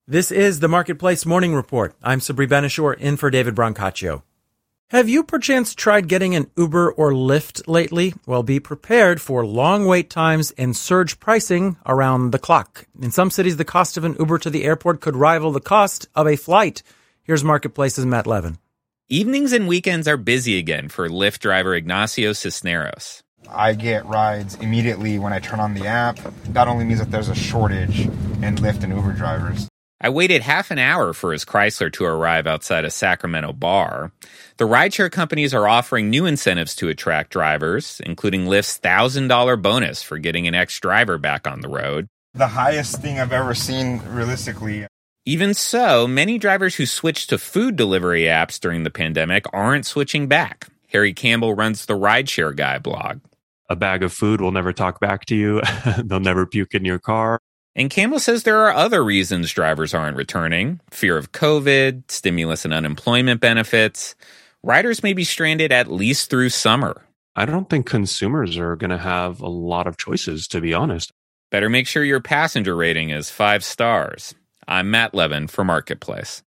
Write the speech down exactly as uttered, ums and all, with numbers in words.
This is the Marketplace Morning Report. I'm Sabri Benishore, in for David Brancaccio. Have you perchance tried getting an Uber or Lyft lately? Well, be prepared for long wait times and surge pricing around the clock. In some cities, the cost of an Uber to the airport could rival the cost of a flight. Here's Marketplace's Matt Levin. Evenings and weekends are busy again for Lyft driver Ignacio Cisneros. I get rides immediately when I turn on the app. That only means that there's a shortage in Lyft and Uber drivers. I waited half an hour for his Chrysler to arrive outside a Sacramento bar. The rideshare companies are offering new incentives to attract drivers, including Lyft's one thousand dollars bonus for getting an ex-driver back on the road. The highest thing I've ever seen, realistically. Even so, many drivers who switched to food delivery apps during the pandemic aren't switching back. Harry Campbell runs the Rideshare Guy blog. A bag of food will never talk back to you. They'll never puke in your car. And Campbell says there are other reasons drivers aren't returning. Fear of COVID, stimulus and unemployment benefits. Riders may be stranded at least through summer. I don't think consumers are going to have a lot of choices, to be honest. Better make sure your passenger rating is five stars. I'm Matt Levin for Marketplace.